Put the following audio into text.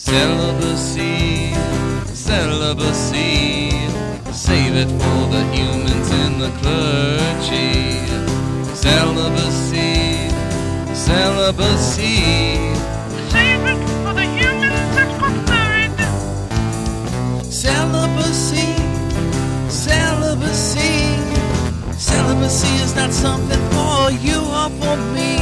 Celibacy, celibacy, save it for the humans in the clergy. Celibacy, celibacy, Save it for the humans that got married. celibacy, celibacy. Celibacy is not something for you or for me.